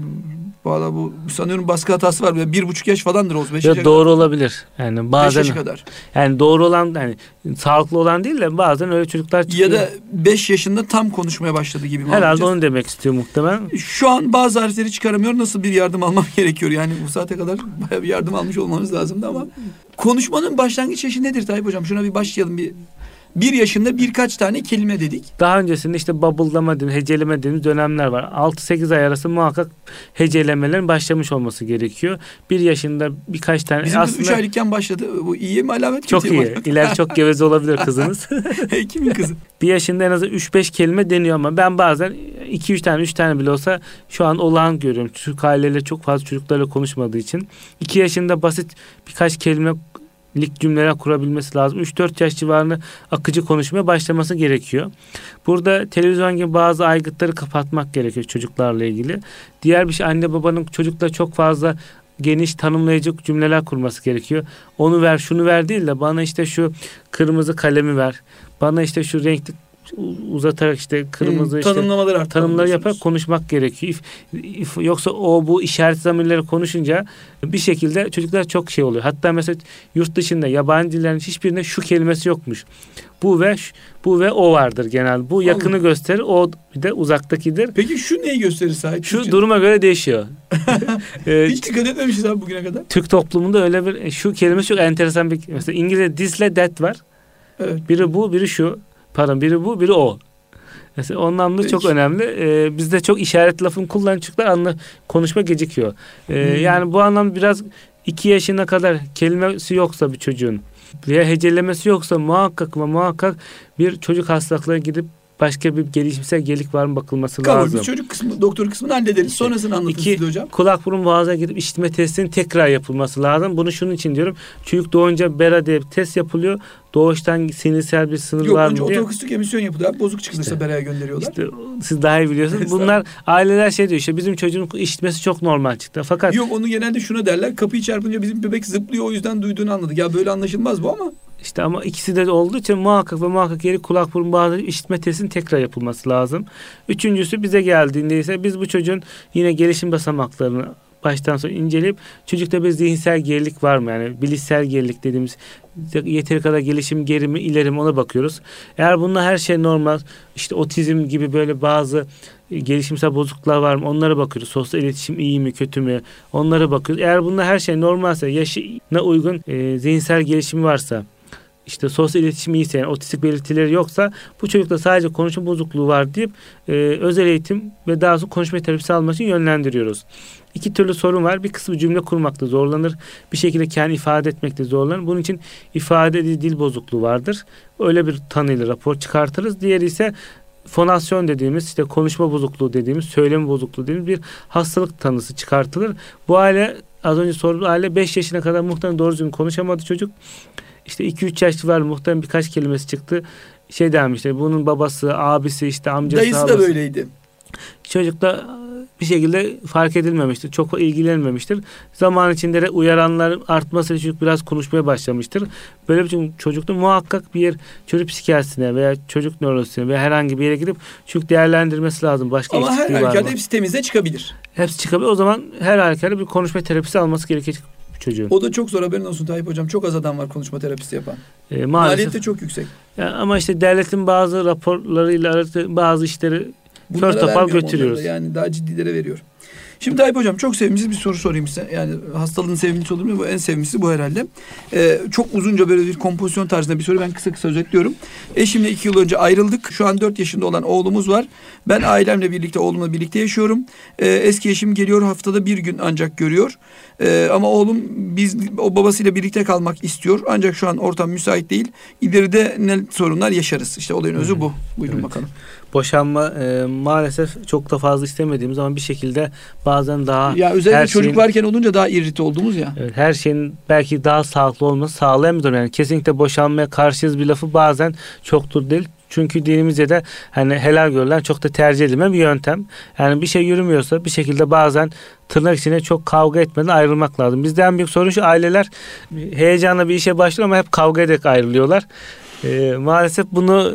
Valla bu sanıyorum baskı hatası var. Bir buçuk yaş falandır o. beş ya doğru kadar olabilir. Yani bazen. beş yaşa kadar. Yani doğru olan, yani sağlıklı olan değil de bazen öyle çocuklar çıkıyor. Ya da beş yaşında tam konuşmaya başladı gibi mi? Herhalde anlayacağız? onu demek istiyor muhtemelen. Şu an bazı harfleri çıkaramıyor. Nasıl bir yardım almam gerekiyor? Yani bu saate kadar bayağı bir yardım almış olmamız lazımdı ama. Konuşmanın başlangıç yaşı nedir Tayyip Hocam? Şuna bir başlayalım bir. Bir yaşında birkaç tane kelime dedik. Daha öncesinde işte babbulama dediğimiz, heceleme dediğimiz dönemler var. altı sekiz ay arası muhakkak hecelemelerin başlamış olması gerekiyor. Bir yaşında birkaç tane. Bizim aslında kız üç aylıkken başladı. Bu iyi mi alamet? Çok iyi. Alamet. İleride çok geveze olabilir kızınız. Kimin kızı? Bir yaşında en az üç beş kelime deniyor ama ben bazen iki üç tane üç tane bile olsa şu an olağan görüyorum. Türk aileyle çok fazla çocuklarla konuşmadığı için. iki yaşında basit birkaç kelime lik cümleler kurabilmesi lazım. üç dört yaş civarında akıcı konuşmaya başlaması gerekiyor. Burada televizyon gibi bazı aygıtları kapatmak gerekiyor çocuklarla ilgili. Diğer bir şey, anne babanın çocukla çok fazla geniş tanımlayıcı cümleler kurması gerekiyor. Onu ver, şunu ver değil de bana işte şu kırmızı kalemi ver. Bana işte şu renkli uzatarak işte kırmızı hmm, işte tanımlamalar tanımları yaparak konuşmak gerekiyor. If, if, yoksa o bu işaret zamirleri konuşunca bir şekilde çocuklar çok şey oluyor. Hatta mesela yurt dışında yabancı dillerin hiçbirinde şu kelimesi yokmuş. Bu ve bu ve o vardır genel. Bu yakını Allah gösterir, o bir de uzaktakidir. Peki şu neyi gösterir sahip? Şu Türkçe duruma göre değişiyor. ee, Hiç dikkat etmemişiz abi bugüne kadar. Türk toplumunda öyle bir şu kelime çok enteresan bir, mesela İngilizce this'le that var. Evet. Biri bu, biri şu. Pardon, biri bu, biri o. Mesela o anlamda çok önemli. Ee, bizde çok işaret lafını kullanan çocuklar anla, konuşma gecikiyor. Ee, hmm. Yani bu anlamda biraz iki yaşına kadar kelimesi yoksa bir çocuğun veya hecelemesi yoksa muhakkak ve muhakkak bir çocuk hastalıklarına gidip başka bir gelişimsel gelik var mı bakılması Kabul, lazım. Biz çocuk kısmı, doktor kısmını hallederiz. Sonrasını anlatın İki, size hocam. Kulak burun boğaza gidip işitme testinin tekrar yapılması lazım. Bunu şunun için diyorum. Çocuk doğunca Bera diye bir test yapılıyor. Doğuştan sinirsel bir sınır Yok, var mı diye. Yok önce otoakustik emisyon yapılıyor. Bozuk çıktıysa işte, Bera'ya gönderiyorlar. İşte siz daha iyi biliyorsunuz. Bunlar aileler şey diyor işte bizim çocuğun işitmesi çok normal çıktı. Fakat yok onu genelde şuna derler. Kapıyı çarpınca bizim bebek zıplıyor o yüzden duyduğunu anladık. Ya böyle anlaşılmaz bu ama. İşte ama ikisi de olduğu için muhakkak ve muhakkak geri kulak burun boğaz işitme testinin tekrar yapılması lazım. Üçüncüsü bize geldiğinde ise biz bu çocuğun yine gelişim basamaklarını baştan sona inceleyip çocukta bir zihinsel gerilik var mı? Yani bilişsel gerilik dediğimiz yeteri kadar gelişim geri mi ileri mi ona bakıyoruz. Eğer bunda her şey normal işte otizm gibi böyle bazı gelişimsel bozukluklar var mı? Onlara bakıyoruz. Sosyal iletişim iyi mi kötü mü? Onlara bakıyoruz. Eğer bunda her şey normalse yaşına uygun e, zihinsel gelişimi varsa işte sosyal iletişim iyiyse, yani otistik belirtileri yoksa bu çocukta sadece konuşma bozukluğu var deyip e, özel eğitim ve daha sonra konuşma terapisi almak için yönlendiriyoruz. İki türlü sorun var. Bir kısmı cümle kurmakta zorlanır. Bir şekilde kendi ifade etmekte zorlanır. Bunun için ifade dil bozukluğu vardır. Öyle bir tanıyla rapor çıkartırız. Diğeri ise fonasyon dediğimiz, işte konuşma bozukluğu dediğimiz, söylem bozukluğu dediğimiz bir hastalık tanısı çıkartılır. Bu aile, az önce sorduğum aile beş yaşına kadar muhtemelen doğru düzgün konuşamadı çocuk. İşte iki üç yaş var, muhtemelen birkaç kelimesi çıktı. Şey demişler, bunun babası, abisi, işte amcası, dayısı ablası. da böyleydi. Çocuk da bir şekilde fark edilmemiştir. Çok ilgilenmemiştir. Zaman içinde de uyaranların artmasıyla çocuk biraz konuşmaya başlamıştır. Böyle bir çocukta muhakkak bir yer çocuk psikiyatrisine veya çocuk nörolojisine veya herhangi bir yere gidip çocuk değerlendirmesi lazım. Başka ama her eksikliği var halükarda mı? hepsi temizde çıkabilir. Hepsi çıkabilir. O zaman her halükarda bir konuşma terapisi alması gerekecek çocuğun. O da çok zor, haberin olsun Tayyip Hocam. Çok az adam var konuşma terapisi yapan. E, Maliyet de çok yüksek. Yani ama işte devletin bazı raporlarıyla bazı işleri kör topal götürüyoruz. Yani daha ciddilere veriyor. Şimdi Tayyip Hocam, çok sevimsiz bir soru sorayım size. Yani hastalığın sevimlisi olur mu? Bu en sevimlisi bu herhalde. Ee, çok uzunca böyle bir kompozisyon tarzında bir soru. Ben kısa kısa özetliyorum. Eşimle iki yıl önce ayrıldık. Şu an dört yaşında olan oğlumuz var. Ben ailemle birlikte, oğlumla birlikte yaşıyorum. Ee, eski eşim geliyor, haftada bir gün ancak görüyor. Ee, ama oğlum biz o babasıyla birlikte kalmak istiyor. Ancak şu an ortam müsait değil. İleride ne sorunlar yaşarız? İşte olayın özü bu. Buyurun evet. Bakalım. Boşanma e, maalesef çok da fazla istemediğimiz ama bir şekilde bazen daha... Ya özellikle çocuk şeyin, varken olunca daha irrite olduğumuz ya. Evet, her şeyin belki daha sağlıklı olması sağlayamıyor. Yani kesinlikle boşanmaya karşıyız bir lafı bazen çoktur değil. Çünkü dinimizce de hani helal görülen, çok da tercih edilmeyen bir yöntem. Yani bir şey yürümüyorsa bir şekilde bazen tırnak içine çok kavga etmeden ayrılmak lazım. Bizde en büyük sorun şu: aileler heyecanla bir işe başlıyor ama hep kavga ederek ayrılıyorlar. E, maalesef bunu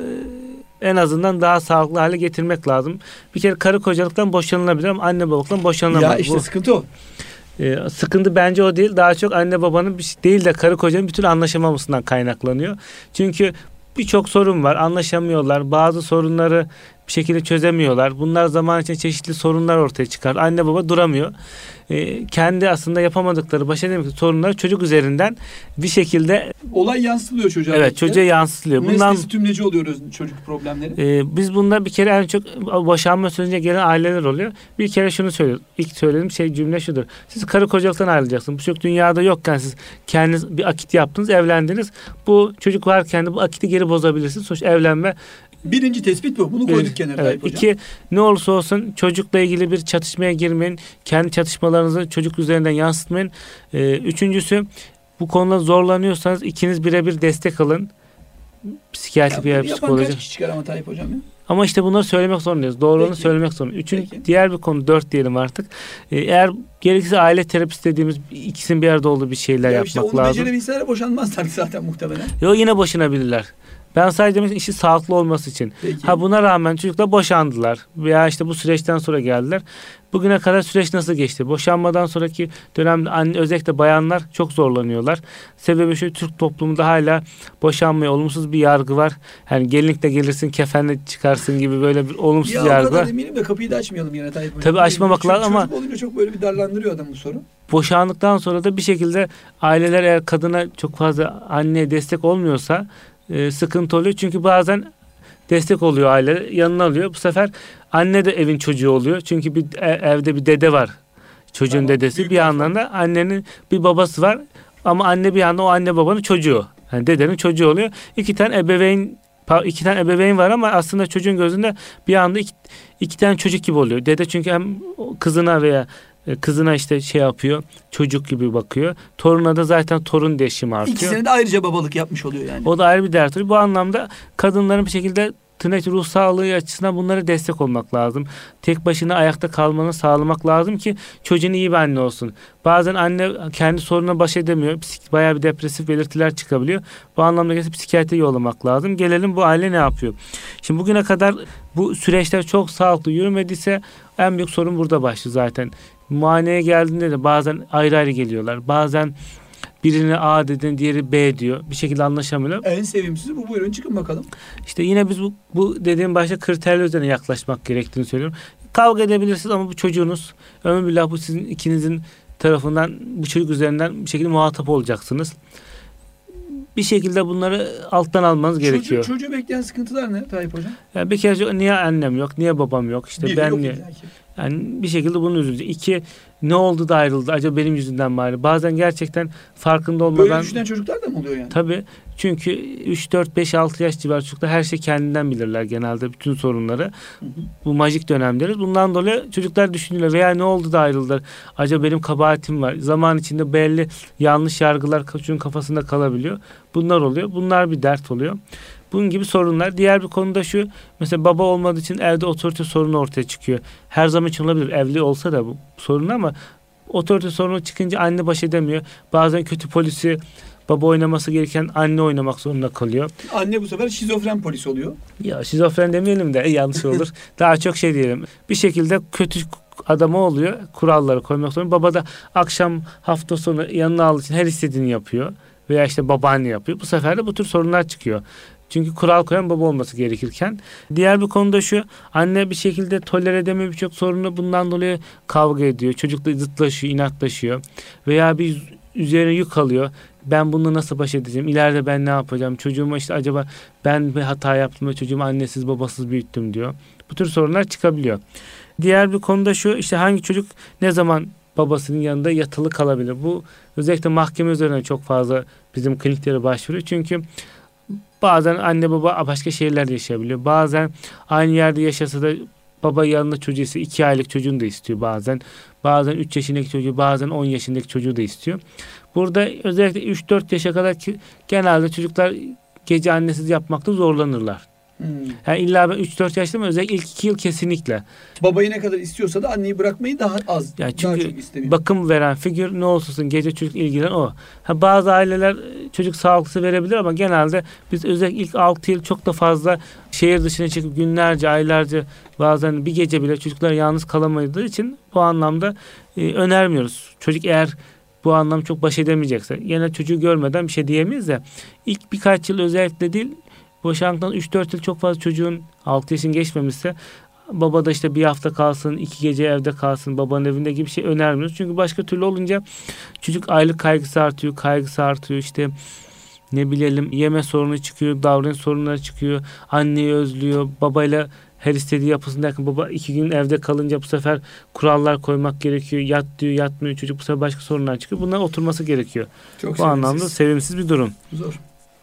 en azından daha sağlıklı hale getirmek lazım. Bir kere karı kocalıktan boşanılabilir ama anne babalıktan boşanılamaz. Ya işte bu, sıkıntı o. E, sıkıntı bence o değil. Daha çok anne babanın bir, değil de karı kocanın bir türlü anlaşamamasından kaynaklanıyor. Çünkü birçok sorun var. Anlaşamıyorlar. Bazı sorunları bir şekilde çözemiyorlar. Bunlar zaman içinde çeşitli sorunlar ortaya çıkar. Anne baba duramıyor. Ee, kendi aslında yapamadıkları, baş edemedikleri sorunları çocuk üzerinden bir şekilde... Olay yansıtılıyor çocuğa. Evet, çocuğa yansıtılıyor. Bundan Meslesi tümleci oluyoruz çocuk problemleri. E, biz bunda bir kere en çok boşanma sürecine gelen aileler oluyor. Bir kere şunu söylüyoruz. İlk söylediğim şey, cümle şudur: siz karı kocalıktan ayrılacaksınız. Bu çocuk dünyada yokken siz kendiniz bir akit yaptınız, evlendiniz. Bu çocuk varken de bu akiti geri bozabilirsiniz. Sonuçta evlenme... Birinci tespit bu. Bunu koyduk kenara. Evet. İki, ne olursa olsun çocukla ilgili bir çatışmaya girmeyin. Kendi çatışmalarınızı çocuk üzerinden yansıtmayın. Ee, üçüncüsü, bu konuda zorlanıyorsanız ikiniz birebir destek alın. Psikiyatrik veya psikoloji. Yapan kaç kişi çıkar ama Tayyip Hocam ya? Ama işte bunları söylemek zorundayız. Doğruluğunu Peki. söylemek zorundayız. Üçüncü, Peki. diğer bir konu, dört diyelim artık. Ee, eğer gerekirse aile terapisi dediğimiz ikisinin bir arada olduğu bir şeyler ya yapmak işte onu lazım. Onu becerebilseler boşanmazlar zaten muhtemelen. Yok, yine boşanabilirler. Ben sadece işi sağlıklı olması için. Peki. Ha buna rağmen çocuklar boşandılar veya işte bu süreçten sonra geldiler. Bugüne kadar süreç nasıl geçti? Boşanmadan sonraki dönemde anne, özellikle bayanlar çok zorlanıyorlar. Sebebi şu: Türk toplumunda hala boşanmaya olumsuz bir yargı var. Yani gelinlikle gelirsin, kefenle çıkarsın gibi böyle bir olumsuz ya yargı var. Ya o kadar eminim de kapıyı da açmayalım yine Tayyip Hocam. Tabii açmamak lazım ama... Çocuk olunca çok böyle bir darlandırıyor adam bu soru. Boşandıktan sonra da bir şekilde aileler eğer kadına çok fazla, anneye destek olmuyorsa e, sıkıntı oluyor. Çünkü bazen destek oluyor aile, yanına alıyor. Bu sefer anne de evin çocuğu oluyor. Çünkü bir e, evde bir dede var. Çocuğun tamam, dedesi. Bir yandan da annenin bir babası var. Ama anne bir yandan o anne babanın çocuğu. Yani dedenin çocuğu oluyor. İki tane ebeveyn iki tane ebeveyn var ama aslında çocuğun gözünde bir anda iki, iki tane çocuk gibi oluyor. Dede çünkü hem kızına veya kızına işte şey yapıyor, çocuk gibi bakıyor. Toruna da zaten torun değişimi artıyor. İkisine de ayrıca babalık yapmış oluyor yani. O da ayrı bir dert oluyor. Bu anlamda kadınların bir şekilde tırnak ruh sağlığı açısından bunlara destek olmak lazım. Tek başına ayakta kalmanı sağlamak lazım ki çocuğun iyi bir anne olsun. Bazen anne kendi sorununa baş edemiyor. Bayağı bir depresif belirtiler çıkabiliyor. Bu anlamda gelip psikiyatriye yollamak lazım. Gelelim bu aile ne yapıyor? Şimdi bugüne kadar bu süreçler çok sağlıklı yürümediyse en büyük sorun burada başlıyor zaten. Muayeneye geldiğinde de bazen ayrı ayrı geliyorlar. Bazen birine A dedin, diğeri B diyor. Bir şekilde anlaşamıyorlar. En sevimsiz bu. Buyurun çıkın bakalım. İşte yine biz bu, bu dediğim başta kriterler üzerine yaklaşmak gerektiğini söylüyorum. Kavga edebilirsiniz ama bu çocuğunuz. Ömür billah bu sizin ikinizin tarafından, bu çocuk üzerinden bir şekilde muhatap olacaksınız. Bir şekilde bunları alttan almanız Çocuğu, gerekiyor. Çocuğu bekleyen sıkıntılar ne Tayyip Hocam? Yani bir kere niye annem yok, niye babam yok, işte Bir ben yok niye... illaki. Yani bir şekilde bunu üzülecek. İki, ne oldu da ayrıldı? Acaba benim yüzümden mi ayrıldı? Bazen gerçekten farkında olmadan... Böyle düşünen çocuklar da mı oluyor yani? Tabii. Çünkü üç, dört, beş, altı yaş civarı çocuklar her şey kendinden bilirler genelde, bütün sorunları. Hı hı. Bu majik dönemleri. Bundan dolayı çocuklar düşünüyorlar. Veya ne oldu da ayrıldılar? Acaba benim kabahatim var. Zaman içinde belli yanlış yargılar çocuğun kafasında kalabiliyor. Bunlar oluyor. Bunlar bir dert oluyor. Bunun gibi sorunlar. Diğer bir konuda şu, mesela baba olmadığı için evde otorite sorunu ortaya çıkıyor. Her zaman için olabilir. Evli olsa da bu sorun, ama otorite sorunu çıkınca anne baş edemiyor. Bazen kötü polisi baba oynaması gereken anne oynamak zorunda kalıyor. Anne bu sefer şizofren polis oluyor. Ya şizofren demeyelim de yanlış olur. Daha çok şey diyelim. Bir şekilde kötü adamı oluyor. Kuralları koymak zorunda. Baba da akşam, hafta sonu yanına aldığı için her istediğini yapıyor. Veya işte babaanne yapıyor. Bu sefer de bu tür sorunlar çıkıyor. Çünkü kural koyan baba olması gerekirken. Diğer bir konuda şu, anne bir şekilde tolere edemiyor birçok sorunu, bundan dolayı kavga ediyor. Çocukla zıtlaşıyor, inatlaşıyor. Veya bir üzerine yük alıyor. Ben bununla nasıl baş edeceğim? İleride ben ne yapacağım? Çocuğuma işte acaba ben bir hata yaptım ve çocuğumu annesiz babasız büyüttüm diyor. Bu tür sorunlar çıkabiliyor. Diğer bir konuda şu, işte hangi çocuk ne zaman babasının yanında yatılı kalabilir? Bu özellikle mahkeme üzerine çok fazla bizim kliniklere başvuruyor. Çünkü bazen anne baba başka şehirlerde yaşayabiliyor. Bazen aynı yerde yaşasa da baba yanında çocuğu ise iki aylık çocuğunu da istiyor bazen. Bazen üç yaşındaki çocuğu, bazen on yaşındaki çocuğu da istiyor. Burada özellikle üç dört yaşa kadar ki, genelde çocuklar gece annesiz yapmakta zorlanırlar. Hmm. Yani illa ben üç dört yaşta mı, özellikle ilk iki yıl kesinlikle. Babayı ne kadar istiyorsa da anneyi bırakmayı daha az. Yani daha çünkü çok istemiyor. bakım veren figür ne olsun gece çocuk ilgilen o. Ha, bazı aileler çocuk sağlıklısı verebilir ama genelde biz özellikle ilk altı yıl çok da fazla şehir dışına çıkıp günlerce, aylarca, bazen bir gece bile çocuklar yalnız kalamadığı için bu anlamda e, önermiyoruz. Çocuk eğer bu anlam çok baş edemeyecekse, yine çocuğu görmeden bir şey diyemeyiz de ilk birkaç yıl özellikle değil, boşandıktan üç dört yıl çok fazla çocuğun altı yaşın geçmemişse baba da işte bir hafta kalsın, iki gece evde kalsın, babanın evinde gibi bir şey önermiyoruz. Çünkü başka türlü olunca çocuk aylık kaygısı artıyor, kaygısı artıyor, işte ne bilelim yeme sorunu çıkıyor, davranış sorunları çıkıyor, anneyi özlüyor, babayla her istediği yapısındayken baba iki gün evde kalınca bu sefer kurallar koymak gerekiyor. Yat diyor, yatmıyor çocuk, bu sefer başka sorunlar çıkıyor. Bunların oturması gerekiyor. Çok bu sevimsiz. Anlamda sevimsiz bir durum. Zor.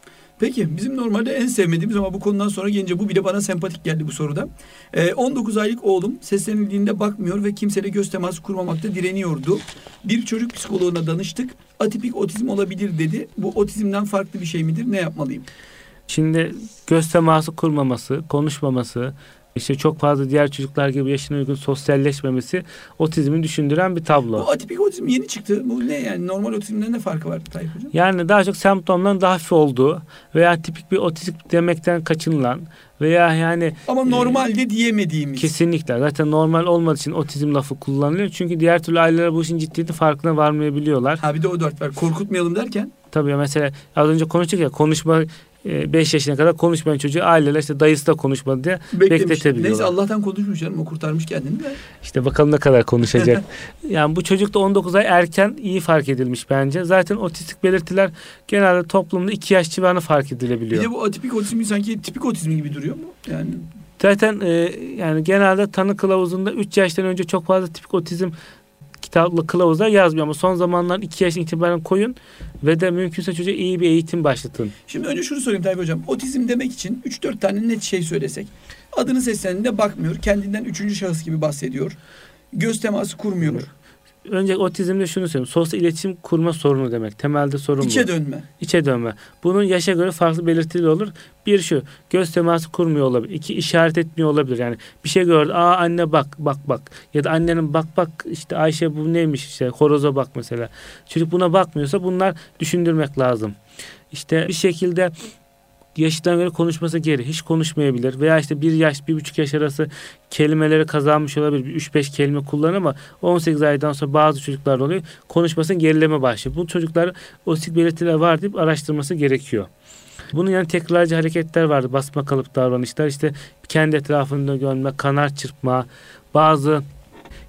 Peki bizim normalde en sevmediğimiz ama bu konudan sonra gelince bu bile bana sempatik geldi bu soruda. Ee, on dokuz aylık oğlum seslenildiğinde bakmıyor ve kimseyle göz teması kurmamakta direniyordu. Bir çocuk psikoloğuna danıştık. Atipik otizm olabilir dedi. Bu otizmden farklı bir şey midir? Ne yapmalıyım? Şimdi göz teması kurmaması, konuşmaması, İşte çok fazla diğer çocuklar gibi yaşına uygun sosyalleşmemesi otizmi düşündüren bir tablo. Bu atipik otizm yeni çıktı. Bu ne yani? Normal otizmden ne farkı var Tayyip Hocam? Yani daha çok semptomların daha hafif olduğu veya tipik bir otizm demekten kaçınılan veya yani... Ama normalde e, diyemediğimiz. Kesinlikle. Zaten normal olmadığı için otizm lafı kullanılıyor. Çünkü diğer türlü aileler bu işin ciddiyeti farkına varmayabiliyorlar. Ha bir de o dört var. Korkutmayalım derken? Tabii mesela az önce konuştuk ya, konuşma beş yaşına kadar konuşmayan çocuğu aileler işte dayısı da konuşmadı diye bekletebiliyorlar. Neyse Allah'tan konuşmuş canım, o kurtarmış kendini de. İşte bakalım ne kadar konuşacak. Yani bu çocuk da on dokuz ay erken iyi fark edilmiş bence. Zaten otistik belirtiler genelde toplumda iki yaş civarında fark edilebiliyor. Bir de bu atipik otizmi sanki tipik otizmi gibi duruyor mu? Yani zaten e, yani genelde tanı kılavuzunda üç yaştan önce çok fazla tipik otizm kitaplı kılavuzlar yazmıyor ama son zamanlar iki yaşın itibaren koyun ve de mümkünse çocuğa iyi bir eğitim başlatın. Şimdi önce şunu sorayım Tayyip Hocam. Otizm demek için üç dört tane net şey söylesek. Adını seslendiğinde bakmıyor. Kendinden üçüncü şahıs gibi bahsediyor. Göz teması kurmuyor. Önce otizmde şunu söyleyeyim. Sosyal iletişim kurma sorunu demek. Temelde sorun bu. İçe dönme. İçe dönme. Bunun yaşa göre farklı belirtileri olur. Bir şu, göz teması kurmuyor olabilir. İki, işaret etmiyor olabilir. Yani bir şey gördü. Aa anne bak bak bak. Ya da annenin bak bak işte Ayşe bu neymiş işte horoza bak mesela. Çocuk buna bakmıyorsa bunlar düşündürmek lazım. İşte bir şekilde yaşından göre konuşması geri. Hiç konuşmayabilir. Veya işte bir yaş, bir buçuk yaş arası kelimeleri kazanmış olabilir. üç beş kelime kullanır ama on sekiz aydan sonra bazı çocuklar oluyor. Konuşmasının gerileme başlıyor. Bu çocuklar otistik belirtiler var deyip araştırması gerekiyor. Bunun yani tekrarcı hareketler vardı. Basma kalıp davranışlar. İşte kendi etrafında görme, kanar çırpma, bazı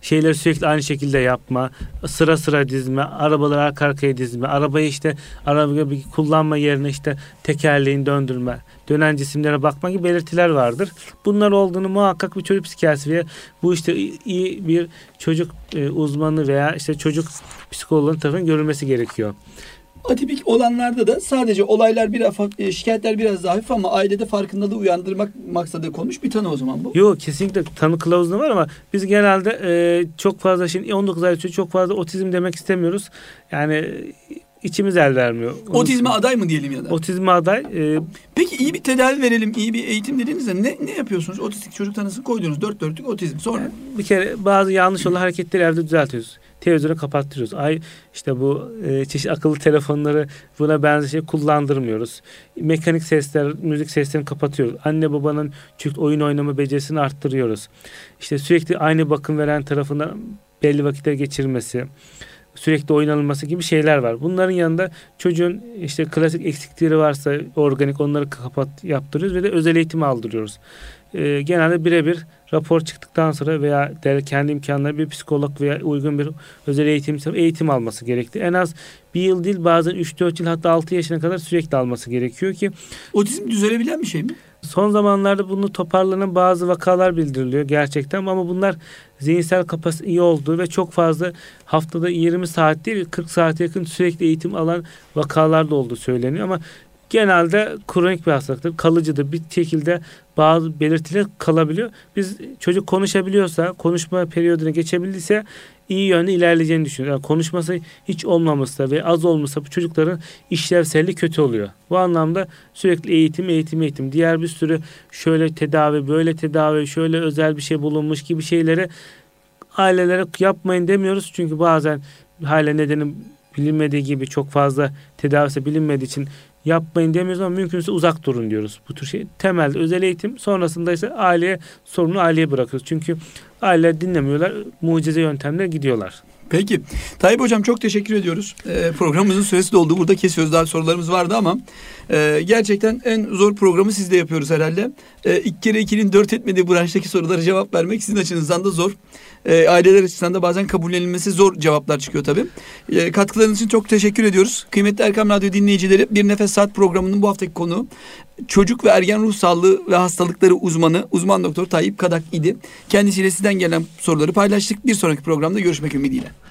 şeyleri sürekli aynı şekilde yapma, sıra sıra dizme, arabaları arka arkaya dizme, arabayı işte arabayı kullanma yerine işte tekerleğini döndürme, dönen cisimlere bakma gibi belirtiler vardır. Bunlar olduğunu muhakkak bir çocuk psikiyatrisi veya bu işte iyi bir çocuk e, uzmanı veya işte çocuk psikoloğunun tarafından görülmesi gerekiyor. Atipik olanlarda da sadece olaylar biraz, şikayetler biraz daha hafif ama ailede farkındalığı uyandırmak maksadı konmuş bir tanı o zaman bu. Yok, kesinlikle tanı kılavuzunda var ama biz genelde e, çok fazla şimdi on dokuz aylık çocuk çok fazla otizm demek istemiyoruz. Yani içimiz el vermiyor. Otizme aday mı diyelim ya da? Otizme aday. E, Peki iyi bir tedavi verelim, iyi bir eğitim dediğinizde ne ne yapıyorsunuz? Otistik çocuk tanısını koydunuz, dört dörtlük otizm. Sonra? Yani bir kere bazı yanlış olan hareketleri evde düzeltiyoruz. Televizyonu kapattırıyoruz. Ay işte bu e, çeşitli akıllı telefonları buna benzer şey kullandırmıyoruz. Mekanik sesler, müzik seslerini kapatıyoruz. Anne babanın çift oyun oynama becerisini arttırıyoruz. İşte sürekli aynı bakım veren tarafından belli vakitler geçirmesi, sürekli oynanılması gibi şeyler var. Bunların yanında çocuğun işte klasik eksiklikleri varsa organik onları kapat yaptırıyoruz ve de özel eğitim aldırıyoruz. Ee, genelde birebir rapor çıktıktan sonra veya kendi imkanları bir psikolog veya uygun bir özel eğitim eğitim alması gerekti. En az bir yıl değil, bazen üç dört yıl, hatta altı yaşına kadar sürekli alması gerekiyor ki. Otizm düzelebilen bir şey mi? Son zamanlarda bunu toparlanan bazı vakalar bildiriliyor gerçekten ama bunlar zihinsel kapasite iyi olduğu ve çok fazla haftada yirmi saat değil kırk saate yakın sürekli eğitim alan vakalar da olduğu söyleniyor ama genelde kronik bir hastalıktır. Kalıcıdır. Bir şekilde bazı belirtiler kalabiliyor. Biz çocuk konuşabiliyorsa, konuşma periyoduna geçebildiyse iyi yönde ilerleyeceğini düşünüyoruz. Yani konuşması hiç olmamışsa ve az olmasa bu çocukların işlevselliği kötü oluyor. Bu anlamda sürekli eğitim, eğitim, eğitim. Diğer bir sürü şöyle tedavi, böyle tedavi, şöyle özel bir şey bulunmuş gibi şeyleri ailelere yapmayın demiyoruz. Çünkü bazen hala nedeni bilinmediği gibi çok fazla tedavisi bilinmediği için yapmayın demiyoruz ama mümkünse uzak durun diyoruz. Bu tür şey temelde özel eğitim, sonrasında ise aileye sorunu aileye bırakıyoruz. Çünkü aileler dinlemiyorlar, mucize yöntemle gidiyorlar. Peki. Tayyip Hocam çok teşekkür ediyoruz. Ee, programımızın süresi doldu. Burada kesiyoruz. Daha sorularımız vardı ama e, gerçekten en zor programı siz de yapıyoruz herhalde. E, iki kere ikinin dört etmediği branştaki sorulara cevap vermek sizin açınızdan da zor. E, aileler açısından da bazen kabullenilmesi zor cevaplar çıkıyor tabii. E, katkılarınız için çok teşekkür ediyoruz. Kıymetli Erkam Radyo dinleyicileri, Bir Nefes Saat programının bu haftaki konuğu çocuk ve ergen ruh sağlığı ve hastalıkları uzmanı, uzman doktor Tayyip Kadak idi. Kendisiyle sizden gelen soruları paylaştık. Bir sonraki programda görüşmek ümidiyle.